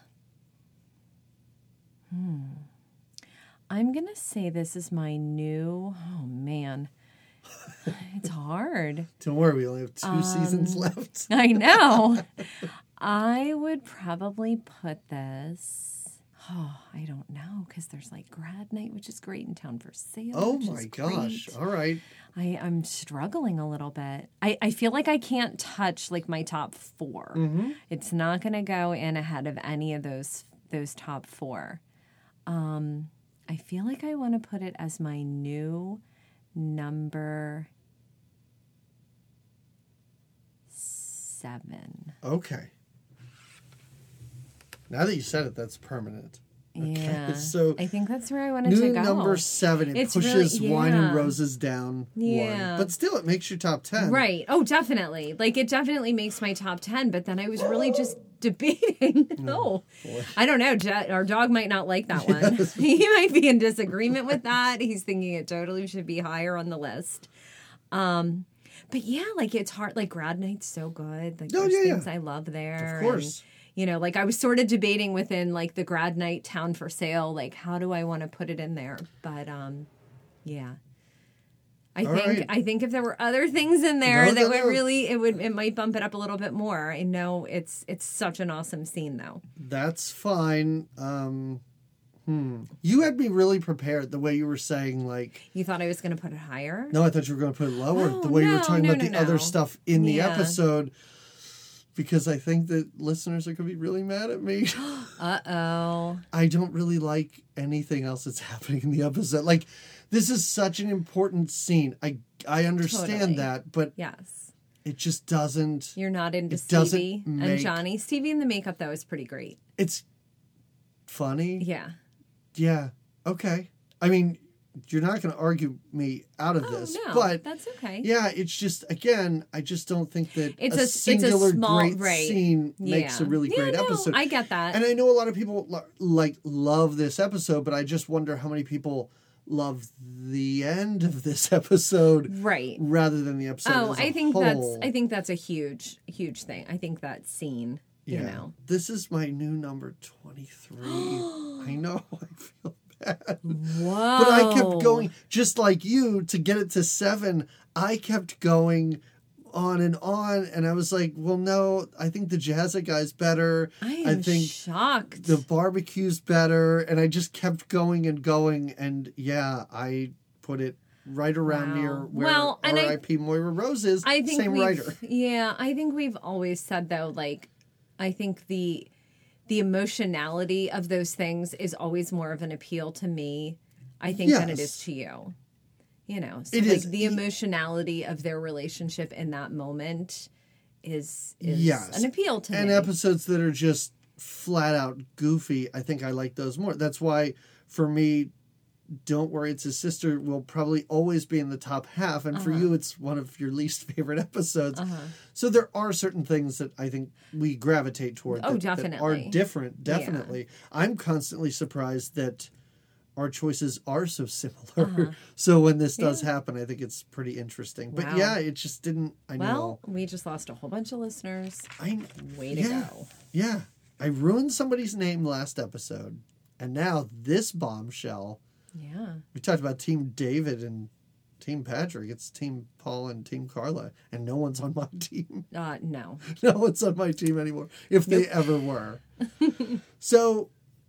I'm going to say this is my new. Oh, man. It's hard. Don't worry, we only have 2 seasons left. I know. I would probably put this. Oh, I don't know, because there's like grad night, which is great, in Town for Sale. Oh my gosh! All right. I'm struggling a little bit. I feel like I can't touch like my top 4. It's not going to go in ahead of any of those top 4. I feel like I want to put it as my new number 7. Okay. Now that you said it, that's permanent. Okay. Yeah. So I think that's where I wanted to go. New number 7. It pushes Wine and Roses down 1. But still, it makes your top 10. Right. Oh, definitely. Like, it definitely makes my top 10. But then I was really just debating. I don't know. Our dog might not like that one. Yes. He might be in disagreement with that. He's thinking it totally should be higher on the list. But yeah, like, it's hard. Like, grad night's so good. Like, there's things I love there. Of course. And, like, I was sort of debating within, like, the grad night Town for Sale, like, how do I want to put it in there? But, yeah. I think if there were other things in there that would no. really it might bump it up a little bit more. I know it's such an awesome scene though. That's fine. You had me really prepared the way you were saying, like... You thought I was going to put it higher? No, I thought you were going to put it lower. Oh, the way you were no, talking no, about no, the other no. stuff in the Yeah. episode. Because I think that listeners are going to be really mad at me. Uh-oh. I don't really like anything else that's happening in the episode. Like, this is such an important scene. I understand Totally. that, but Yes. it just doesn't... You're not into It doesn't Stevie and make- Johnny. Stevie in the makeup, though, is pretty great. It's funny. Yeah. Yeah. Okay. I mean, you're not going to argue me out of this, no, but that's okay. yeah, it's just, again, I just don't think that It's a singular small, great right. scene makes a really great no, episode. I get that. And I know a lot of people love this episode, but I just wonder how many people love the end of this episode, Right. rather than the episode. Oh, as a I think whole. that's a huge thing. I think that scene, you know. This is my new number 23. I know, I feel bad. Whoa. But I kept going, just like you, to get it to 7. I kept going on, and I was like, well, no, I think the Jazza guy's better. I am think shocked. the barbecue's better. And I just kept going and going. And yeah, I put it right around Wow. near where Well, and R.I.P. Moira Rose is. I think same we've- writer. Yeah, I think we've always said though, like, I think the emotionality of those things is always more of an appeal to me, I think, than it Yes. is to you. You know, so It like is. the emotionality of their relationship in that moment is Yes. an appeal to And me. episodes that are just flat out goofy, I think I like those more. That's why, for me, Don't Worry, It's His Sister will probably always be in the top half. And for you, it's one of your least favorite episodes. So there are certain things that I think we gravitate toward Oh, that are definitely. different. Definitely. I'm constantly surprised that our choices are so similar. So when this does happen, I think it's pretty interesting. But Wow. yeah, it just didn't, I know. Well, we just lost a whole bunch of listeners. Way to yeah. go. Yeah. I ruined somebody's name last episode. And now this bombshell. Yeah. We talked about Team David and Team Patrick. It's Team Paul and Team Carla. And no one's on my team. No. No one's on my team anymore. If they ever were. So,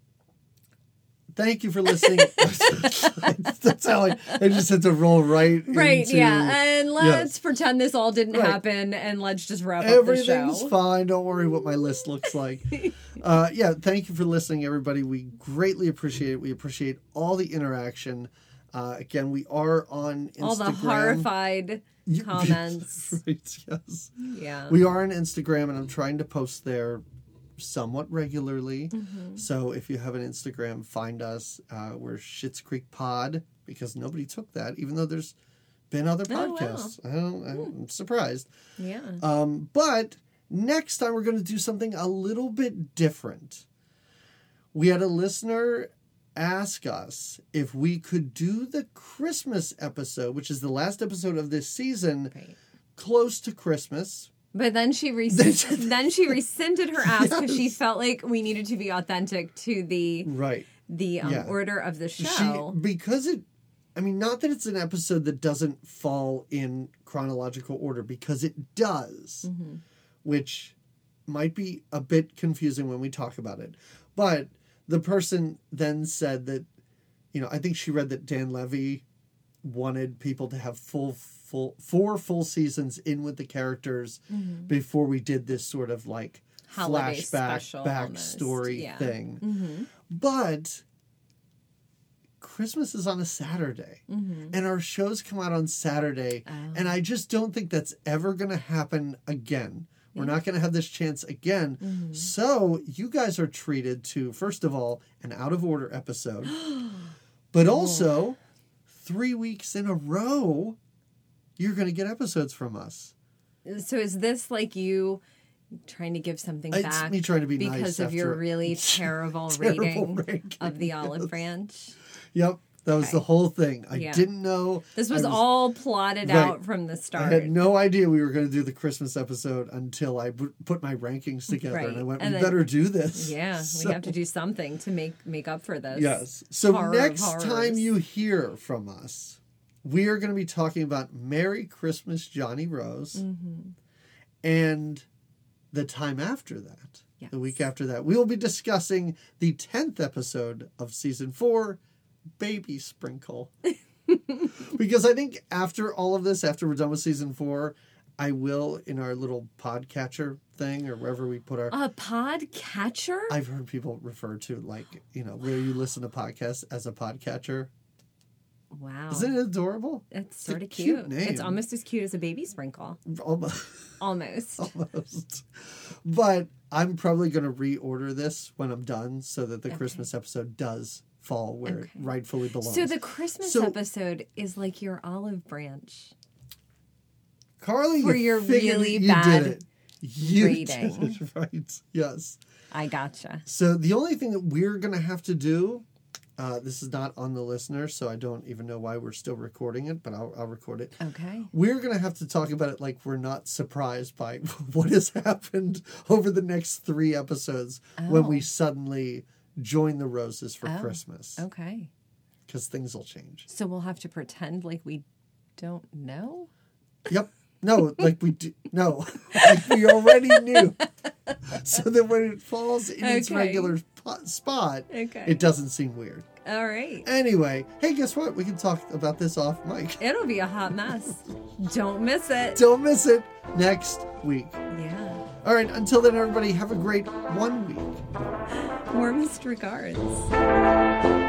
thank you for listening. That's how I just had to roll right into... Yeah. And let's Yes. pretend this all didn't Right. happen and let's just wrap up the show. Everything's fine. Don't worry what my list looks like. Thank you for listening, everybody. We greatly appreciate it. We appreciate all the interaction. Again, we are on Instagram. All the horrified comments. Right, yes. Yeah. We are on Instagram, and I'm trying to post there somewhat regularly. Mm-hmm. So if you have an Instagram, find us. We're Schitt's Creek Pod, because nobody took that, even though there's been other Oh, wow. podcasts. I'm surprised. Yeah. But next time we're going to do something a little bit different. We had a listener ask us if we could do the Christmas episode, which is the last episode of this season, Right. close to Christmas. But then she rescinded her ask because she felt like we needed to be authentic to the Right. Yeah. order of the show. Not that it's an episode that doesn't fall in chronological order, because it does, which might be a bit confusing when we talk about it. But the person then said that, I think she read that Dan Levy wanted people to have 4 full seasons in with the characters before we did this sort of like Holiday flashback special backstory almost. thing. But Christmas is on a Saturday, and our shows come out on Saturday, and I just don't think that's ever going to happen again. We're not going to have this chance again. So you guys are treated to, first of all, an out of order episode, but also 3 weeks in a row, you're going to get episodes from us. So is this like you trying to give something It's back me trying to be nice because of your after- really terrible, Terrible rating ranking, of the Olive Branch? Yep. That was the whole thing. I Yeah. didn't know. This was I all plotted Right. out from the I start. had no idea we were going to do the Christmas episode until I put my rankings together, Right. and I went, And "We then- better do this." Yeah, So- we have to do something to make up for this. Yes. So horror of next horrors. time you hear from us, we are going to be talking about Merry Christmas, Johnny Rose. And the time after that, the week after that, we will be discussing the 10th episode of season 4, Baby Sprinkle. Because I think after all of this, after we're done with season 4, I will, in our little podcatcher thing or wherever we put our... A podcatcher? I've heard people refer to, like, you know, where you listen to podcasts as a podcatcher. Wow. Isn't it adorable? It's sort of cute cute. name. It's almost as cute as a baby sprinkle. Almost. Almost. But I'm probably going to reorder this when I'm done so that the Christmas episode does fall where it rightfully belongs. So the Christmas episode is like your olive branch. Carly, for your really bad You rating. did it right. Yes. I gotcha. So the only thing that we're going to have to do, this is not on the listener, so I don't even know why we're still recording it, but I'll record it. Okay. We're going to have to talk about it like we're not surprised by what has happened over the next 3 episodes when we suddenly join the Roses for Christmas. Okay. Because things will change. So we'll have to pretend like we don't know? Yep. No, like we do. No, like we already knew. So that when it falls in its regular spot, it doesn't seem weird. All right. Anyway, hey, guess what? We can talk about this off mic. It'll be a hot mess. Don't miss it. Don't miss it next week. Yeah. All right. Until then, everybody, have a great 1 week. Warmest regards.